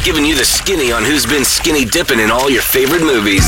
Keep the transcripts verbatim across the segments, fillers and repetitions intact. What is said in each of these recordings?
giving you the skinny on who's been skinny dipping in all your favorite movies.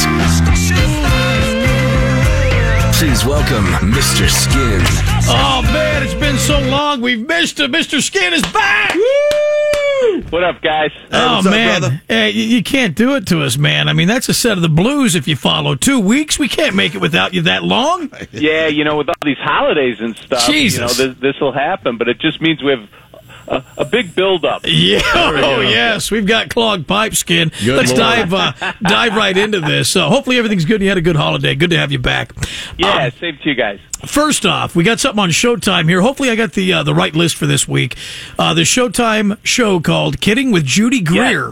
Please welcome Mister Skin. Oh, man, it's been so long. We've missed him. Mister Skin is back. Woo! What up, guys? Oh, what's up, man. brother? Hey, you, you can't do it to us, man. I mean, that's a set of the blues if you follow. Two weeks? We can't make it without you that long. Yeah, you know, with all these holidays and stuff, Jesus. you know, this will happen, but it just means we have a, a big build-up. Yeah. we Oh, go. yes. We've got clogged pipe, Skin. Good Let's Lord. dive uh, dive right into this. So hopefully everything's good. You had a good holiday. Good to have you back. Yeah, Um, same to you guys. First off, we got something on Showtime here. Hopefully I got the uh, the right list for this week. Uh, the Showtime show called Kidding with Judy Greer.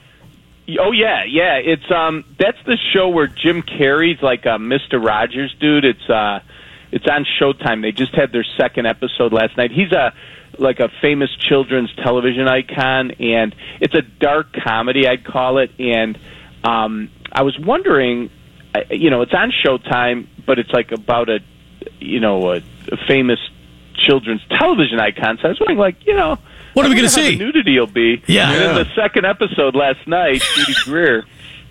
Oh, yeah, yeah. It's um, that's the show where Jim Carrey's like a Mister Rogers dude. It's uh, it's on Showtime. They just had their second episode last night. He's a like a famous children's television icon, and it's a dark comedy, I'd call it. And um, I was wondering, uh, you know, it's on Showtime, but it's like about a, you know, a, a famous children's television icon. So I was wondering, like, you know, What are we I going to wonder how see? the nudity will be. Yeah. And then the second episode last night, Judy Greer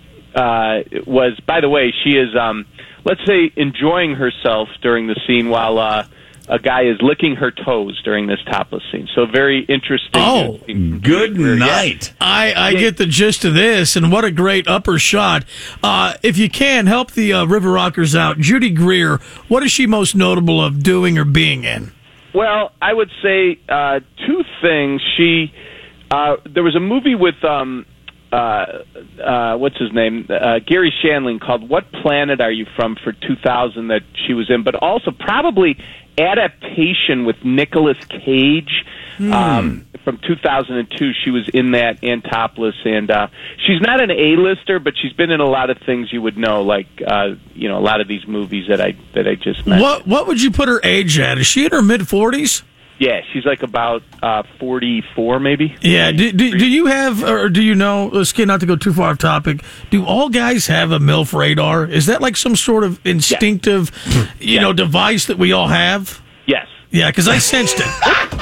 uh, was, by the way, she is, um, let's say, enjoying herself during the scene while uh, a guy is licking her toes during this topless scene. So very interesting. Oh, Good night. I, I get the gist of this, and what a great upper shot. Uh, if you can, help the uh, River Rockers out. Judy Greer, what is she most notable of doing or being in? Well, I would say uh, two things. She uh, there was a movie with um, uh, uh, what's his name, uh, Gary Shandling, called "What Planet Are You From" for two thousand that she was in, but also probably Adaptation with Nicolas Cage. Hmm. Um, from two thousand two, she was in that and topless, and uh, she's not an A-lister, but she's been in a lot of things you would know, like uh, you know, a lot of these movies that I that I just mentioned. What What would you put her age at? Is she in her mid forties? Yeah, she's like about uh, forty-four, maybe. Yeah. Do, do, do you have, or do you know, uh, Skin, not to go too far off topic, do all guys have a MILF radar? Is that like some sort of instinctive, you Yeah. know, device that we all have? Yes. Yeah, because I sensed it.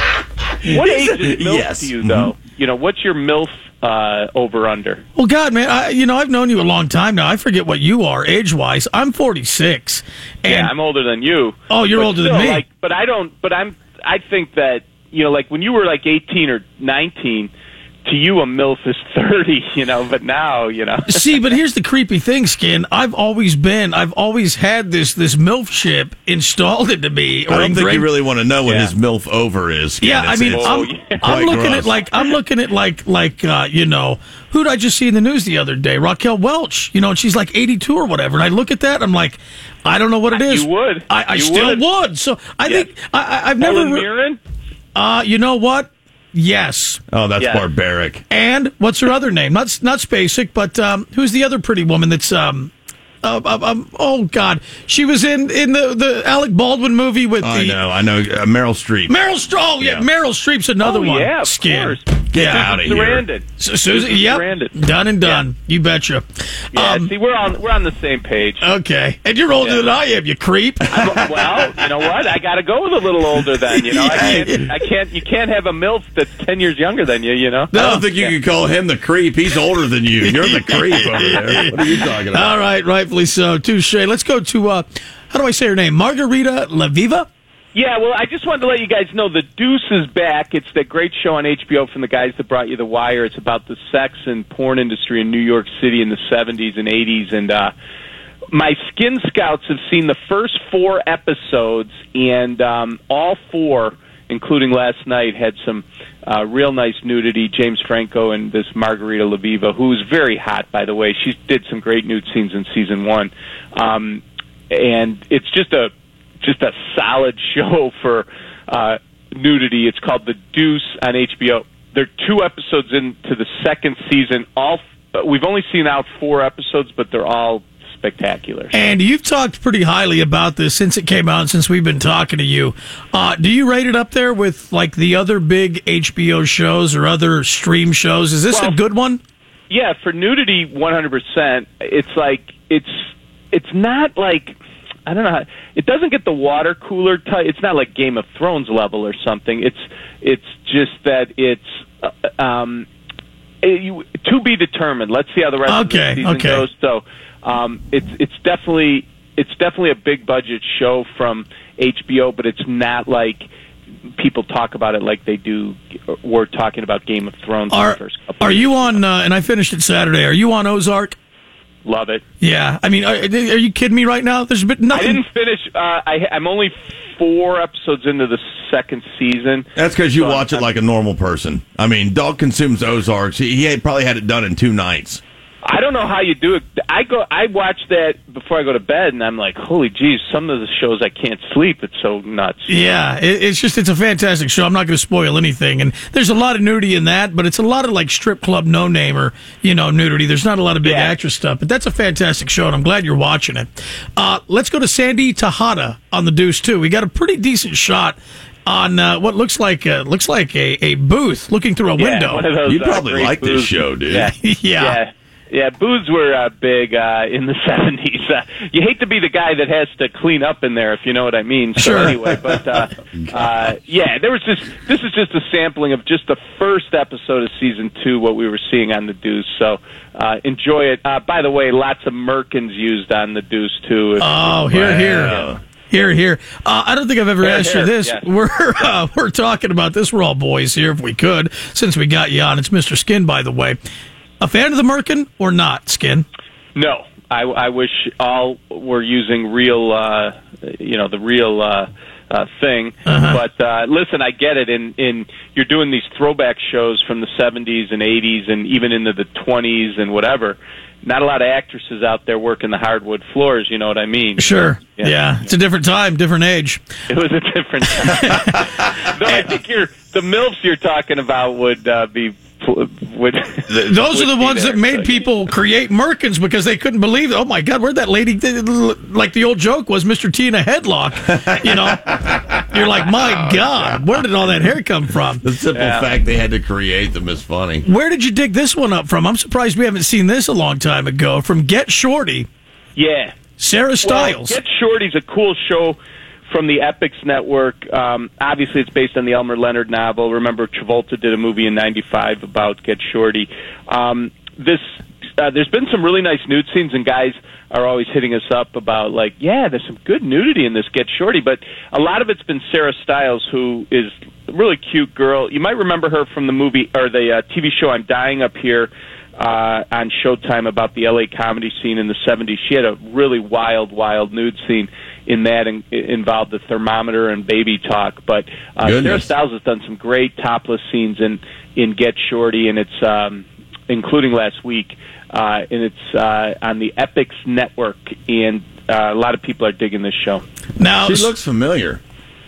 What age is MILF Yes. to you, though? You know, what's your MILF uh, over-under? Well, God, man, I, you know, I've known you a long time now. I forget what you are age-wise. I'm forty-six. And, Yeah, I'm older than you. Oh, you're But older still, than me. Like, but I don't. But I'm. I think that, you know, like when you were like eighteen or nineteen, to you a MILF is thirty. You know, but now, you know. See, but here's the creepy thing, Skin. I've always been, I've always had this this MILF chip installed into me. Or I don't think ingrained- you really want to know what Yeah. his MILF over is. Yeah, It's- I mean, it's I'm, Oh, yeah. I'm quite looking gross. at like I'm looking at like like uh, you know, who did I just see in the news the other day? Raquel Welch, you know, and she's like eighty-two or whatever. And I look at that, I'm like, I don't know what it is. You would. I, I You still would. would. So I Yes. think I, I- I've never. Helen re- Mirren? uh, you know what? Yes. Oh, that's Yeah. barbaric. And what's her other name? Not not Spacek, but um, who's the other pretty woman that's um. Uh, uh, um, oh God, she was in, in the, the Alec Baldwin movie with I the know, I know. Uh, Meryl Streep. Meryl Streep. Oh yeah, Yeah. Meryl Streep's another Oh, one. yeah, of Skin. course. Get Yeah. out of here. Sarandon. Su- Susan, Susan yep, Sarandon. done and done. You betcha. Yeah, Um, see, we're on we're on the same page. okay, and you're older Yeah. than I am, you creep. I'm- well, you know what? I got to go with a little older then. You know, I Yeah. can't. I can't. You can't have a MILF that's ten years younger than you. You know. I don't think you could call him the creep. He's older than you. You're the creep over there. What are you talking about? All right, rightfully so. Touche. Let's go to uh, how do I say her name? Margarita Laviva. Yeah, well, I just wanted to let you guys know The Deuce is back. It's that great show on H B O from the guys that brought you The Wire. It's about the sex and porn industry in New York City in the seventies and eighties. And uh, my Skin Scouts have seen the first four episodes, and um, all four, including last night, had some uh, real nice nudity. James Franco and this Margarita Laviva, who's very hot, by the way. She did some great nude scenes in season one. Um, and it's just a just a solid show for uh, nudity. It's called The Deuce on H B O. They're two episodes into the second season. All we've only seen out four episodes, but they're all spectacular. And you've talked pretty highly about this since it came out, since we've been talking to you. Uh, do you rate it up there with like the other big H B O shows or other stream shows? Is this Well, a good one? Yeah, for nudity, one hundred percent. It's like it's it's not like I don't know how, it doesn't get the water cooler type. It's not like Game of Thrones level or something. It's it's just that it's uh, um, it, you, to be determined. Let's see how the rest Okay, of the season okay. goes. So um, it's it's definitely it's definitely a big budget show from H B O, but it's not like people talk about it like they do. We're talking about Game of Thrones. Are, in the first couple are of you years. on, uh, and I finished it Saturday, are you on Ozark? Love it. Yeah. I mean, are, are you kidding me right now? There's been I nothing. didn't finish. Uh, I, I'm only four episodes into the second season. That's because you So watch I'm- it like a normal person. I mean, Dog consumes Ozarks. He, he had, probably had it done in two nights. I don't know how you do it. I go. I watch that before I go to bed, and I'm like, holy geez, some of the shows I can't sleep. It's so nuts. Yeah, it, it's just, it's a fantastic show. I'm not going to spoil anything. And there's a lot of nudity in that, but it's a lot of like strip club no-namer, you know, nudity. There's not a lot of big Yeah. actress stuff, but that's a fantastic show, and I'm glad you're watching it. Uh, let's go to Sandy Tejada on the Deuce, too. We got a pretty decent shot on uh, what looks like uh, looks like a, a booth looking through a Yeah, window. one of those, You'd uh, probably great like this booths. show, dude. Yeah, Yeah. yeah. Yeah, booths were uh, big uh, in the seventies. Uh, you hate to be the guy that has to clean up in there, if you know what I mean. So Sure. anyway, but uh, uh, yeah, there was just this is just a sampling of just the first episode of season two, what we were seeing on the Deuce. So uh, enjoy it. Uh, by the way, lots of Merkins used on the Deuce too. If- Oh, here, Wow. here. Here, here. Uh, I don't think I've ever Here, asked you here, this. yes. We're uh, we're talking about this. We're all boys here, if we could, since we got you on. It's Mister Skin, by the way. A fan of the Merkin or not, Skin? No, I, I wish all were using real, uh, you know, the real uh, uh, thing. Uh-huh. But uh, listen, I get it. In in you're doing these throwback shows from the seventies and eighties and even into the twenties and whatever. Not a lot of actresses out there working the hardwood floors. You know what I mean? Sure. Yeah. Yeah. It's a different time, different age. It was a different time. Though I think you're the MILFs you're talking about would uh, be. Would, Those are the would be ones there, that made so, people create Merkins because they couldn't believe, oh my God, where'd that lady, like the old joke was Mister T in a headlock, you know? You're like, my God, where did all that hair come from? The simple Yeah. fact they had to create them is funny. Where did you dig this one up from? I'm surprised we haven't seen this a long time ago. From Get Shorty, Yeah. Sarah Stiles. Well, Get Shorty's a cool show from the Epix Network. Um, obviously, it's based on the Elmer Leonard novel. Remember, Travolta did a movie in ninety-five about Get Shorty. Um, this uh, there's been some really nice nude scenes, and guys are always hitting us up about, like, yeah, there's some good nudity in this Get Shorty, but a lot of it's been Sarah Stiles, who is a really cute girl. You might remember her from the movie or the uh, T V show I'm Dying Up Here uh, on Showtime about the L A comedy scene in the seventies. She had a really wild, wild nude scene in that, and it involved the thermometer and baby talk. But uh, Sarah Goodness. Stiles has done some great topless scenes in in Get Shorty, and it's um, including last week, uh, and it's uh, on the Epix Network, and uh, a lot of people are digging this show. Now, She looks familiar.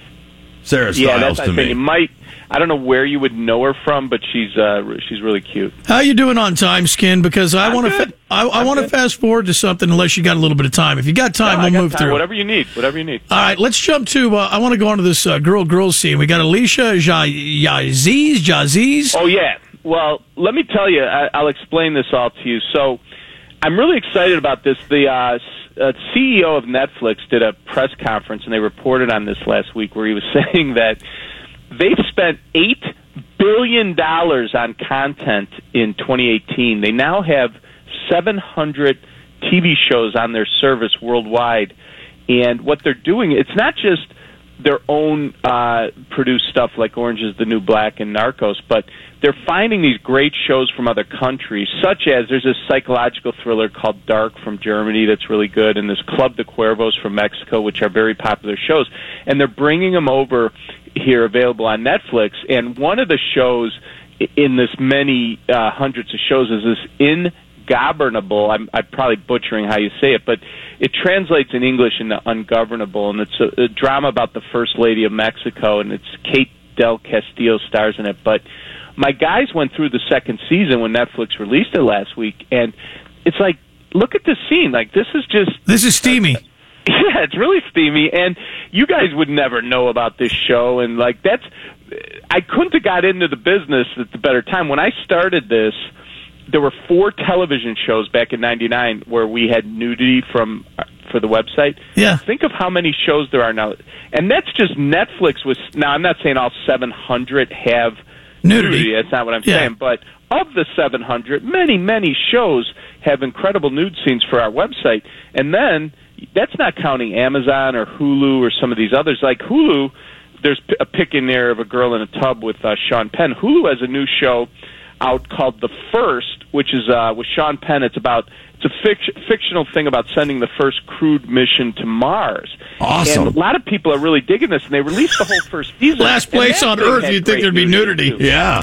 Sarah Yeah, Stiles that's to I think me. you might. I don't know where you would know her from, but she's uh, she's really cute. how you doing on time, Skin? Because I I'm want to, good. fa- I, I I'm want to good. fast forward to something unless you got a little bit of time. If you got time, No, I we'll got move time. through. Whatever you need. Whatever you need. All right, let's jump to. Uh, I want to go on to this uh, girl girl scene. We got Alicia Ja- Yaziz, Jaziz. Oh yeah. Well, let me tell you. I, I'll explain this all to you. So, I'm really excited about this. The uh, s- uh, C E O of Netflix did a press conference, and they reported on this last week, where he was saying that they've spent eight billion dollars on content in twenty eighteen. They now have seven hundred T V shows on their service worldwide, and what they're doing, it's not just their own uh, produced stuff like Orange is the New Black and Narcos, but they're finding these great shows from other countries, such as there's a psychological thriller called Dark from Germany that's really good, and there's Club de Cuervos from Mexico, which are very popular shows, and they're bringing them over here available on Netflix. And one of the shows in this many uh, hundreds of shows is this Ingobernable. I'm, I'm probably butchering how you say it, but it translates in English into Ungovernable, and it's a, a drama about the First Lady of Mexico, and it's Kate Del Castillo stars in it. But my guys went through the second season when Netflix released it last week, and it's like, look at this scene. Like, this is just... This is steamy. Yeah, it's really steamy, and you guys would never know about this show, and like that's, I couldn't have got into the business at the better time. When I started this, there were four television shows back in ninety-nine where we had nudity from for the website. Yeah. Think of how many shows there are now, and that's just Netflix was. Now I'm not saying all seven hundred have Nudity. nudity. That's not what I'm Yeah. saying, but of the seven hundred, many, many shows have incredible nude scenes for our website. And then that's not counting Amazon or Hulu or some of these others. Like Hulu, there's a pic in there of a girl in a tub with uh, Sean Penn. Hulu has a new show out called The First, which is uh, with Sean Penn. It's about it's a fict- fictional thing about sending the first crewed mission to Mars. Awesome. And a lot of people are really digging this, and they released the whole first season. Last place on Earth, you'd think there'd be nudity. Too. Yeah.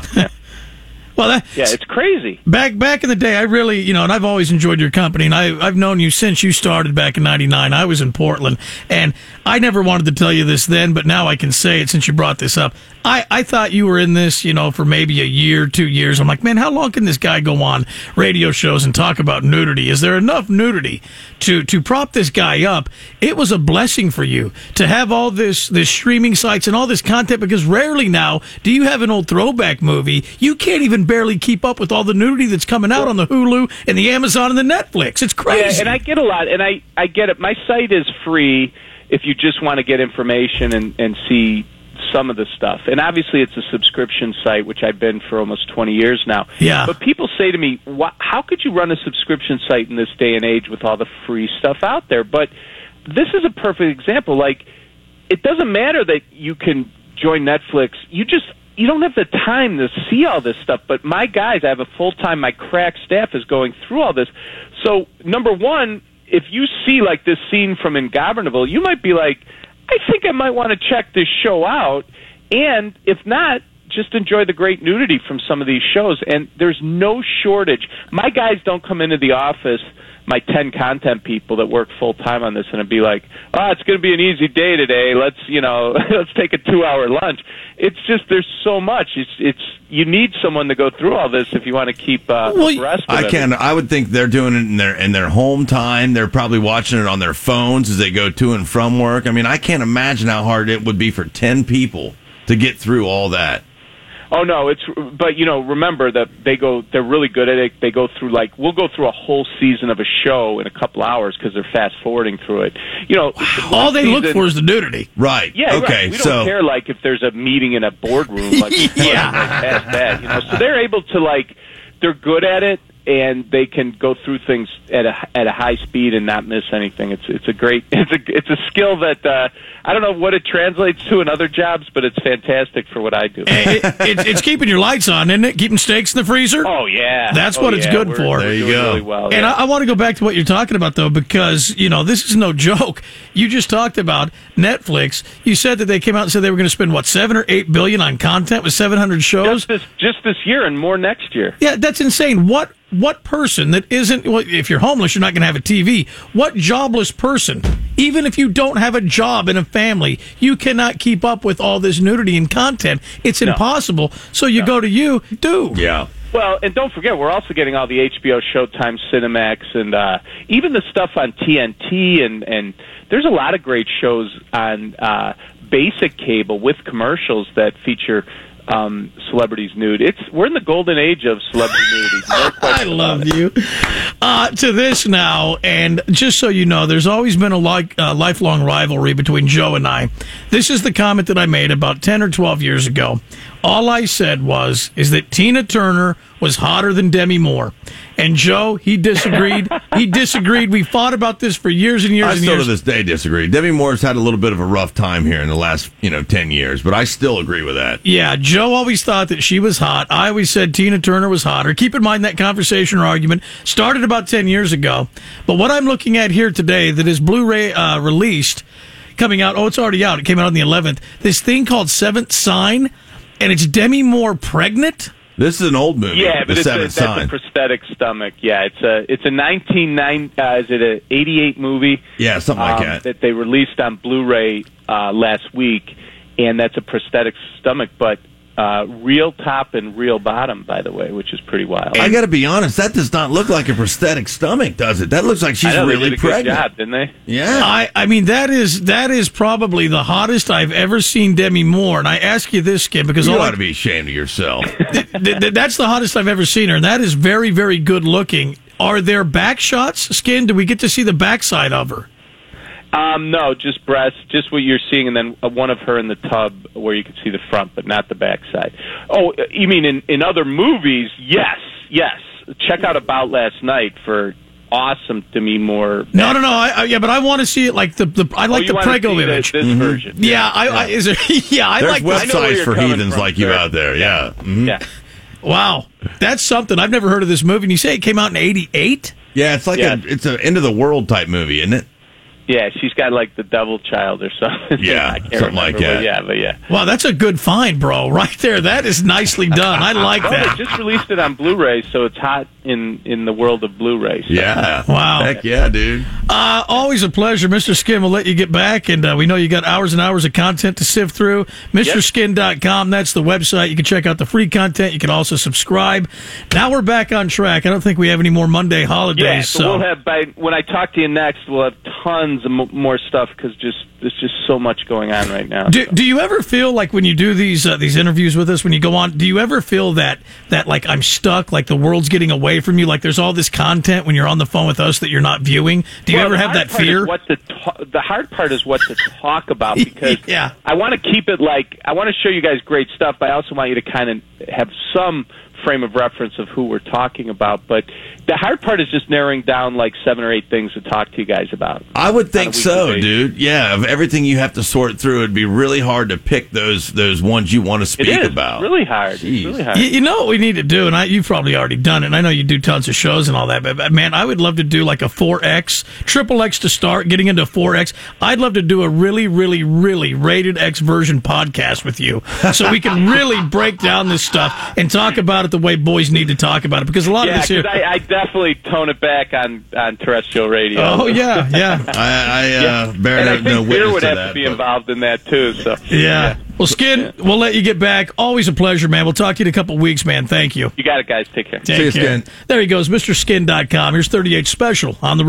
Well, that, Yeah, it's crazy. Back back in the day, I really, you know, and I've always enjoyed your company, and I, I've known you since you started back in ninety-nine. I was in Portland, and I never wanted to tell you this then, but now I can say it since you brought this up. I, I thought you were in this, you know, for maybe a year, two years. I'm like, man, how long can this guy go on radio shows and talk about nudity? Is there enough nudity to, to prop this guy up? It was a blessing for you to have all this, this streaming sites and all this content, because rarely now do you have an old throwback movie. You can't even barely keep up with all the nudity that's coming out on the Hulu and the Amazon and the Netflix. It's crazy. Yeah, and I get a lot, and I, I get it. My site is free if you just want to get information and, and see some of the stuff. And obviously it's a subscription site, which I've been for almost twenty years now. Yeah. But people say to me, how could you run a subscription site in this day and age with all the free stuff out there? But this is a perfect example. Like, it doesn't matter that you can join Netflix. You just you don't have the time to see all this stuff. But my guys, I have a full-time, my crack staff is going through all this. So, number one, if you see, like, this scene from Ingovernable, you might be like, I think I might want to check this show out. And if not, just enjoy the great nudity from some of these shows. And there's no shortage. My guys don't come into the office, my ten content people that work full-time on this, and it'd be like, oh, it's going to be an easy day today. Let's, you know, let's take a two-hour lunch. It's just there's so much. It's it's you need someone to go through all this if you want to keep uh, Well, abreast of I it. can. I would think they're doing it in their in their home time. They're probably watching it on their phones as they go to and from work. I mean, I can't imagine how hard it would be for ten people to get through all that. Oh no, it's but you know, remember that they go they're really good at it. They go through like we'll go through a whole season of a show in a couple hours because they're fast forwarding through it. You know, all they season, look for is the nudity. Right. Yeah, Okay. right. We don't so care like if there's a meeting in a boardroom like Yeah. past that, you know. So they're able to like they're good at it, and they can go through things at a at a high speed and not miss anything. It's it's a great it's a it's a skill that uh, I don't know what it translates to in other jobs, but it's fantastic for what I do. It, it, it's keeping your lights on, isn't it? Keeping steaks in the freezer. Oh yeah, That's oh, what it's yeah. good We're- for. we're There you doing go. Really well, And yeah. I, I want to go back to what you're talking about, though, because, you know, this is no joke. You just talked about Netflix. You said that they came out and said they were going to spend, what, seven or eight billion on content with seven hundred shows? just this just this year and more next year. Yeah, that's insane. What what person that isn't, well, if you're homeless, you're not going to have a T V. What jobless person, even if you don't have a job and a family, you cannot keep up with all this nudity and content. It's impossible. So you go to you, do. yeah. Well, and don't forget, we're also getting all the H B O, Showtime, Cinemax, and uh, even the stuff on T N T, and, and there's a lot of great shows on uh, basic cable with commercials that feature um, celebrities nude. It's we're in the golden age of celebrity nudity. No I question about love it. you. Uh, to this now, and just so you know, there's always been a like, uh, lifelong rivalry between Joe and I. This is the comment that I made about ten or twelve years ago. All I said was, is that Tina Turner was hotter than Demi Moore. And Joe, he disagreed. he disagreed. We fought about this for years and years I and still years. to this day disagree. Demi Moore's had a little bit of a rough time here in the last, you know, ten years, but I still agree with that. Yeah, Joe always thought that she was hot. I always said Tina Turner was hotter. Keep in mind that conversation or argument started about ten years ago. But what I'm looking at here today that is Blu-ray uh, released, coming out, oh, it's already out. It came out on the eleventh. This thing called Seventh Sign, and it's Demi Moore pregnant. This is an old movie. Yeah, The but it's a, Seventh that's Sign. a prosthetic stomach. Yeah, it's a it's a nineteen ninety uh, is it a eighty-eight movie? Yeah, something like um, that. that they released on Blu-ray uh, last week, and that's a prosthetic stomach, but uh, real top and real bottom, by the way, which is pretty wild. I got to be honest, that does not look like a prosthetic stomach, does it? That looks like she's I know, really they did a pregnant. good job, didn't they? Yeah. I, I mean, that is that is probably the hottest I've ever seen Demi Moore. And I ask you this, Skip, because You all ought I- to be ashamed of yourself. th- th- that's the hottest I've ever seen her, and that is very, very good looking. Are there back shots, Skin? Do we get to see the backside of her? Um, no, just breasts, just what you're seeing, and then uh, one of her in the tub where you can see the front, but not the backside. Oh, you mean in, in other movies? Yes, yes. Check out About Last Night for awesome Demi Moore. No, no, no. I, I, yeah, but I want to see it like the, the I like oh, you the want to Prego see image. The, this Mm-hmm. version. Yeah, Yeah, I, I is there, yeah, I There's like I know where websites you're for coming heathens from, like you sir. out there. Yeah. Mhm. yeah. Wow, that's something. I've never heard of this movie. And you say it came out in eighty-eight? Yeah, it's like Yeah. a it's an end of the world type movie, isn't it? Yeah, she's got like the devil child or something. Yeah, I can't something remember, like but that. Yeah, but yeah. Wow, that's a good find, bro. Right there. That is nicely done. I like Oh, they that. just released it on Blu-ray, so it's hot in, in the world of Blu-ray. So. Yeah. Wow. Heck yeah, dude. Uh, always a pleasure. Mister Skin will let you get back, and uh, we know you got hours and hours of content to sift through. Mr Skin dot com, that's the website. You can check out the free content. You can also subscribe. Now we're back on track. I don't think we have any more Monday holidays. Yeah, so, so. we'll have by when I talk to you next, we'll have tons of m- more stuff because just there's just so much going on right now. Do, so. do you ever feel like when you do these uh, these interviews with us, when you go on, do you ever feel that that like I'm stuck, like the world's getting away from you, like there's all this content when you're on the phone with us that you're not viewing? Do you Well, ever the have hard that part is fear? What to ta- the hard part is what to talk about because Yeah. I want to keep it like I want to show you guys great stuff, but I also want you to kind of have some frame of reference of who we're talking about. But the hard part is just narrowing down like seven or eight things to talk to you guys about. I would think On a weekly so, basis. dude. Yeah, of everything you have to sort through, it'd be really hard to pick those those ones you want to speak It is about. really hard. It's Jeez. really hard. You, you know what we need to do, and I, you've probably already done it, and I know you do tons of shows and all that, but, but man, I would love to do like a four X, triple X to start, getting into four X. I'd love to do a really, really, really rated X version podcast with you so we can really break down this stuff and talk about it the way boys need to talk about it, because a lot Yeah, of this here... because I, I definitely tone it back on, on terrestrial radio. Oh, yeah, yeah. I, I uh, bear and no, I think no beer witness would to have that, to be but- involved in that too. So Yeah. Well, Skin, we'll let you get back. Always a pleasure, man. We'll talk to you in a couple weeks, man. Thank you. you got it, guys. Take care. Take See you, care. Skin. There he goes, Mr Skin dot com. Here's thirty-eight Special on the